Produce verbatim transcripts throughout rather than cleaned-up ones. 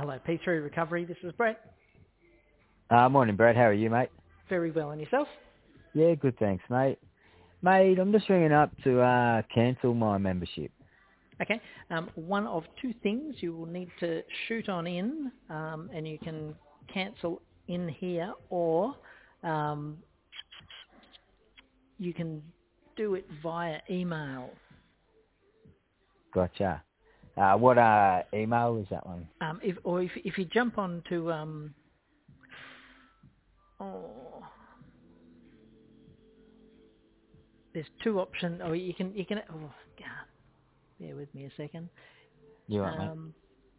Hello, P three Recovery. This is Brett. Uh, morning, Brett. How are you, mate? Very well. And yourself? Yeah, good, thanks, mate. Mate, I'm just ringing up to uh, cancel my membership. Okay. Um, one of two things. You will need to shoot on in, um, and you can cancel in here, or um, you can do it via email. Gotcha. Uh, what uh, email is that one? Um, if, or if, if you jump on to, um, oh, there's two options. Oh, you can, you can, oh, God, bear with me a second. You right, mate? Um,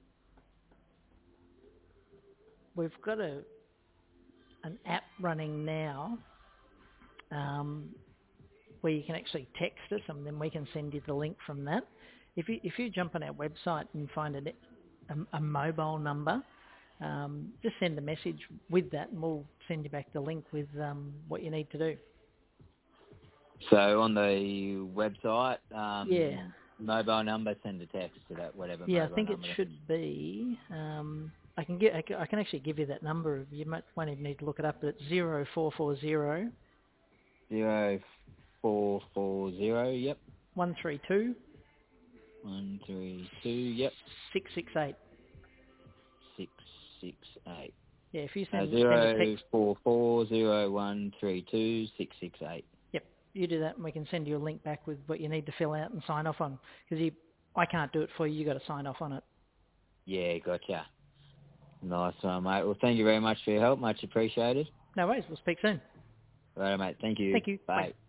we've got a an app running now um, where you can actually text us, and then we can send you the link from that. If you if you jump on our website and find a, a, a mobile number, um, just send a message with that, and we'll send you back the link with um, what you need to do. So on the website, um, Yeah. mobile number, send a text to that whatever Yeah, I mobile think it number. should be. Um, I can get. I can, I can actually give you that number. You might won't even need to look it up, but it's zero four four zero Zero four four zero. Yep. one three two One three two. Yep. six six eight. Six six eight. Yeah, if you Uh, send send a zero text. four four zero one three two six six eight. Yep, you do that, and we can send you a link back with what you need to fill out and sign off on. Because you, I can't do it for you. You got to sign off on it. Yeah, gotcha. Nice one, mate. Well, thank you very much for your help. Much appreciated. No worries. We'll speak soon. Right, mate. Thank you. Thank you. Bye. Bye.